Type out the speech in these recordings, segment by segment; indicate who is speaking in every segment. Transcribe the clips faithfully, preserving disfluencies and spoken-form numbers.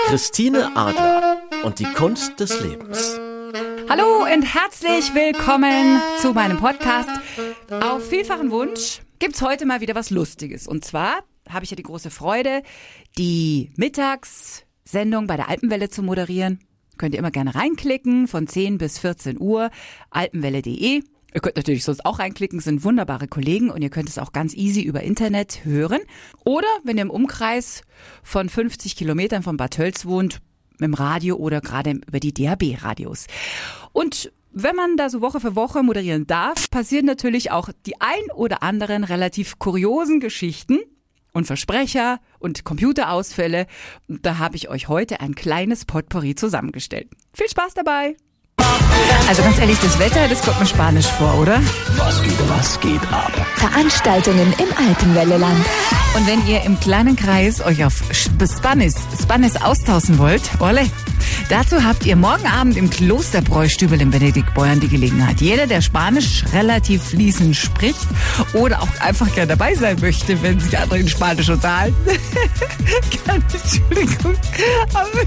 Speaker 1: Christine Adler und die Kunst des Lebens.
Speaker 2: Hallo und herzlich willkommen zu meinem Podcast. Auf vielfachen Wunsch gibt's heute mal wieder was Lustiges. Und zwar habe ich ja die große Freude, die Mittagssendung bei der Alpenwelle zu moderieren. Könnt ihr immer gerne reinklicken, von zehn bis vierzehn Uhr, alpenwelle punkt de. Ihr könnt natürlich sonst auch reinklicken, es sind wunderbare Kollegen und ihr könnt es auch ganz easy über Internet hören. Oder wenn ihr im Umkreis von fünfzig Kilometern von Bad Tölz wohnt, mit dem Radio oder gerade über die D A B-Radios. Und wenn man da so Woche für Woche moderieren darf, passieren natürlich auch die ein oder anderen relativ kuriosen Geschichten und Versprecher und Computerausfälle. Da habe ich euch heute ein kleines Potpourri zusammengestellt. Viel Spaß dabei! Also ganz ehrlich, das Wetter, das kommt mir spanisch vor, oder?
Speaker 1: Was geht, was geht ab?
Speaker 3: Veranstaltungen im Alpenwelleland.
Speaker 2: Und wenn ihr im kleinen Kreis euch auf Spanisch, Spanisch austauschen wollt, olle, dazu habt ihr morgen Abend im Klosterbräustübel in Benediktbeuern die Gelegenheit. Jeder, der Spanisch relativ fließend spricht oder auch einfach gerne dabei sein möchte, wenn sich andere in Spanisch unterhalten. Entschuldigung, aber...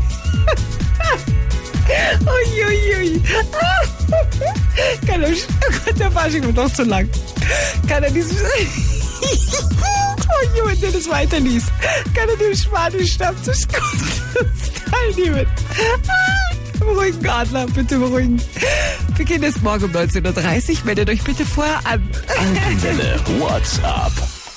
Speaker 2: Uiuiui. Kann er, oh Gott, der Fasching wird doch zu lang. Kann er dieses... Oh Junge, der das weiterliest. Kann er dem Spanisch-Stammtisch teilnehmen. Beruhigen, Adler, bitte beruhigen. Beginn ist morgen um neunzehn Uhr dreißig. Meldet euch bitte vorher an.
Speaker 1: Alpenwelle, WhatsApp.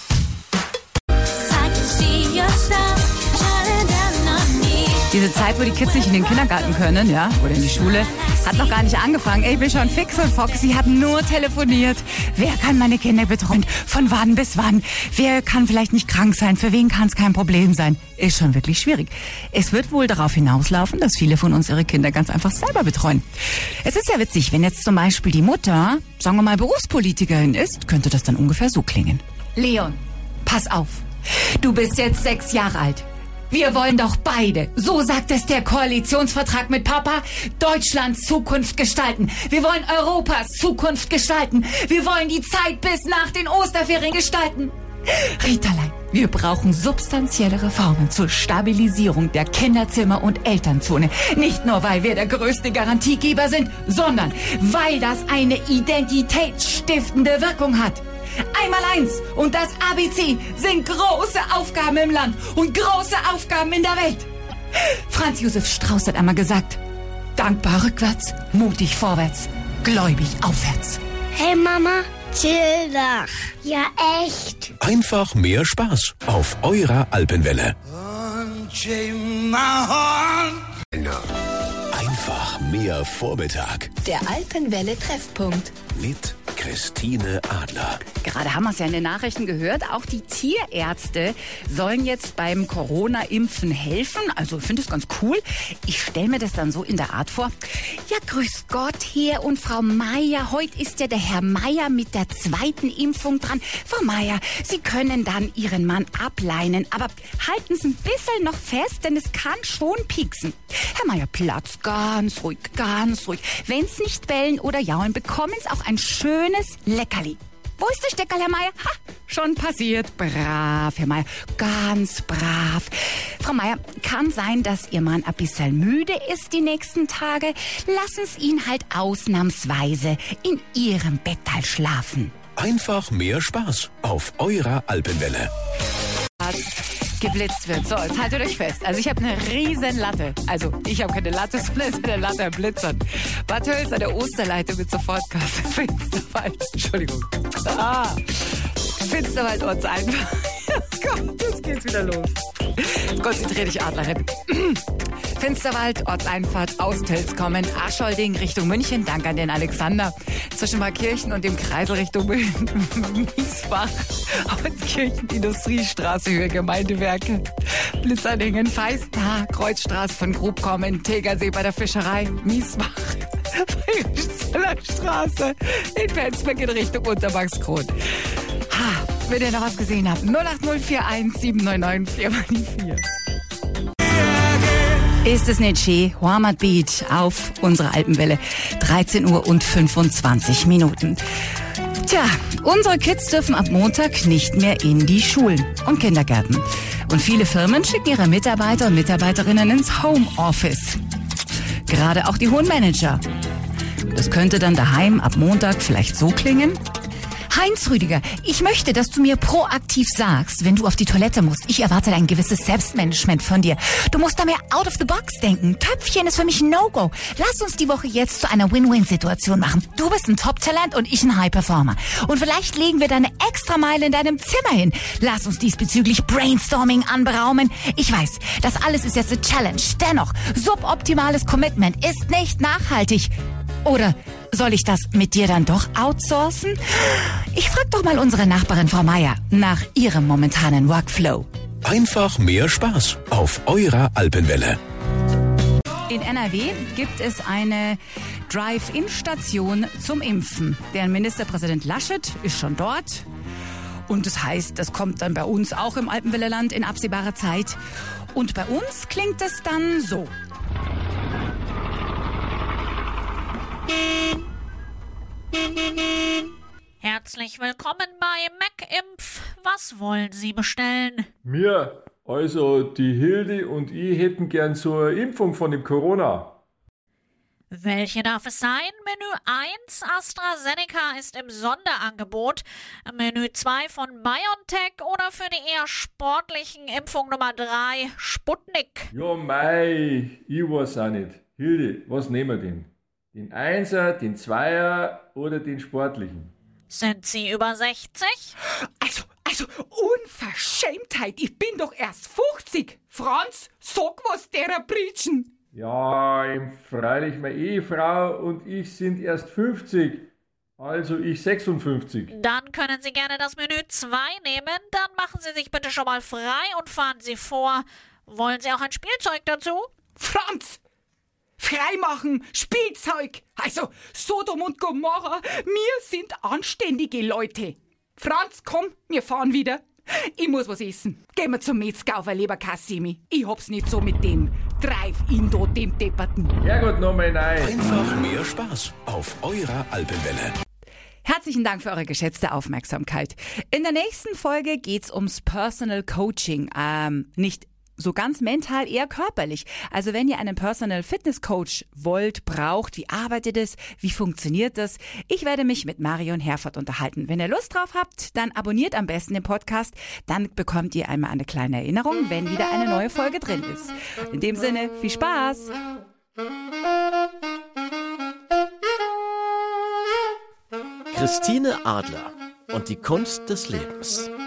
Speaker 2: Diese Zeit, wo die Kids nicht in den Kindergarten können, ja, oder in die Schule, hat noch gar nicht angefangen. Ey, ich bin schon fix und foxy, haben nur telefoniert. Wer kann meine Kinder betreuen? Von wann bis wann? Wer kann vielleicht nicht krank sein? Für wen kann es kein Problem sein? Ist schon wirklich schwierig. Es wird wohl darauf hinauslaufen, dass viele von uns ihre Kinder ganz einfach selber betreuen. Es ist ja witzig, wenn jetzt zum Beispiel die Mutter, sagen wir mal, Berufspolitikerin ist, könnte das dann ungefähr so klingen. Leon, pass auf. Du bist jetzt sechs Jahre alt. Wir wollen doch beide, so sagt es der Koalitionsvertrag mit Papa, Deutschlands Zukunft gestalten. Wir wollen Europas Zukunft gestalten. Wir wollen die Zeit bis nach den Osterferien gestalten. Ritallein, wir brauchen substanzielle Reformen zur Stabilisierung der Kinderzimmer- und Elternzone. Nicht nur, weil wir der größte Garantiegeber sind, sondern weil das eine identitätsstiftende Wirkung hat. Einmal eins und das A B C sind große Aufgaben im Land und große Aufgaben in der Welt. Franz Josef Strauß hat einmal gesagt, dankbar rückwärts, mutig vorwärts, gläubig aufwärts.
Speaker 4: Hey Mama, chill doch. Ja, echt.
Speaker 1: Einfach mehr Spaß auf eurer Alpenwelle. Einfach mehr Vormittag.
Speaker 3: Der Alpenwelle-Treffpunkt.
Speaker 1: Mit Christine Adler.
Speaker 2: Gerade haben wir es ja in den Nachrichten gehört, auch die Tierärzte sollen jetzt beim Corona-Impfen helfen. Also ich finde es ganz cool. Ich stelle mir das dann so in der Art vor. Ja, grüß Gott, Herr und Frau Meier. Heute ist ja der Herr Meier mit der zweiten Impfung dran. Frau Meier, Sie können dann Ihren Mann ableinen, aber halten Sie ein bisschen noch fest, denn es kann schon pieksen. Herr Meier, Platz, ganz ruhig, ganz ruhig. Wenn Sie nicht bellen oder jaulen, bekommen Sie auch ein schönes Leckerli. Wo ist der Steckerl, Herr Meier? Ha, schon passiert. Brav, Herr Meier. Ganz brav. Frau Meier, kann sein, dass Ihr Mann ein bisschen müde ist die nächsten Tage. Lassen Sie ihn halt ausnahmsweise in Ihrem Bettal schlafen.
Speaker 1: Einfach mehr Spaß auf eurer Alpenwelle.
Speaker 2: Geblitzt wird. So, jetzt haltet euch fest. Also ich habe eine riesen Latte. Also ich habe keine Latte, sondern es ist eine Latte am Blitzern. Bad Tölz an der Osterleitung mit Sofortkasse. Finsterwald. Entschuldigung. Ah. Finsterwald ortseifahrt. Gott, jetzt geht's wieder los. Konzentrier dich, Adlerin. Finsterwald, Ortseinfahrt, aus Tölz kommen, Aschholding Richtung München, dank an den Alexander. Zwischen Markirchen und dem Kreisel Richtung Miesbach, Holzkirchen, Industriestraße, Höhe Gemeindewerke, Blitzerlingen, Feistner, Kreuzstraße von Grub kommen, Tegersee bei der Fischerei, Miesbach, Straße, in Penzberg in Richtung Unterbachskron. Ha, wenn ihr noch was gesehen habt, null acht null vier eins sieben neun neun vier mal die vier. Ist es nicht schön? Hormat Beach auf unserer Alpenwelle. dreizehn Uhr und fünfundzwanzig Minuten. Tja, unsere Kids dürfen ab Montag nicht mehr in die Schulen und Kindergärten. Und viele Firmen schicken ihre Mitarbeiter und Mitarbeiterinnen ins Homeoffice. Gerade auch die hohen Manager. Das könnte dann daheim ab Montag vielleicht so klingen. Heinz Rüdiger, ich möchte, dass du mir proaktiv sagst, wenn du auf die Toilette musst. Ich erwarte ein gewisses Selbstmanagement von dir. Du musst da mehr out of the box denken. Töpfchen ist für mich ein No-Go. Lass uns die Woche jetzt zu einer Win-Win-Situation machen. Du bist ein Top-Talent und ich ein High-Performer. Und vielleicht legen wir da eine Extrameile in deinem Zimmer hin. Lass uns diesbezüglich Brainstorming anberaumen. Ich weiß, das alles ist jetzt eine Challenge. Dennoch, suboptimales Commitment ist nicht nachhaltig. Oder soll ich das mit dir dann doch outsourcen? Ich frag doch mal unsere Nachbarin Frau Meier nach ihrem momentanen Workflow.
Speaker 1: Einfach mehr Spaß auf eurer Alpenwelle.
Speaker 2: In N R W gibt es eine Drive-In-Station zum Impfen. Deren Ministerpräsident Laschet ist schon dort. Und das heißt, das kommt dann bei uns auch im Alpenwelleland in absehbarer Zeit. Und bei uns klingt es dann so.
Speaker 5: Herzlich willkommen bei MacImpf. Was wollen Sie bestellen?
Speaker 6: Mir, also die Hilde und ich hätten gern so eine Impfung von dem Corona.
Speaker 5: Welche darf es sein? Menü eins AstraZeneca ist im Sonderangebot. Menü zwei von BioNTech oder für die eher sportlichen Impfung Nummer drei Sputnik.
Speaker 6: Ja mei, ich weiß auch nicht. Hilde, was nehmen wir denn? Den Einser, den Zweier oder den sportlichen?
Speaker 5: Sind Sie über sechzig?
Speaker 2: Also, also, Unverschämtheit, ich bin doch erst fünfzig. Franz, sag was derer Britschen.
Speaker 6: Ja, freilich, meine Ehefrau und ich sind erst fünfzig, also ich sechsundfünfzig.
Speaker 5: Dann können Sie gerne das Menü zwei nehmen, dann machen Sie sich bitte schon mal frei und fahren Sie vor. Wollen Sie auch ein Spielzeug dazu?
Speaker 2: Franz! Freimachen, Spielzeug. Also, Sodom und Gomorra, wir sind anständige Leute. Franz, komm, wir fahren wieder. Ich muss was essen. Gehen wir zum Metzger auf ein Leberkassimi. Ich hab's nicht so mit dem Drive-In dort, dem Depperten.
Speaker 6: Ja gut, nochmal nein.
Speaker 1: Einfach mehr Spaß auf eurer Alpenwelle.
Speaker 2: Herzlichen Dank für eure geschätzte Aufmerksamkeit. In der nächsten Folge geht's ums Personal Coaching. Ähm, nicht so ganz mental, eher körperlich. Also wenn ihr einen Personal Fitness Coach wollt, braucht, wie arbeitet es, wie funktioniert das? Ich werde mich mit Marion Herford unterhalten. Wenn ihr Lust drauf habt, dann abonniert am besten den Podcast. Dann bekommt ihr einmal eine kleine Erinnerung, wenn wieder eine neue Folge drin ist. In dem Sinne, viel Spaß!
Speaker 7: Christine Adler und die Kunst des Lebens.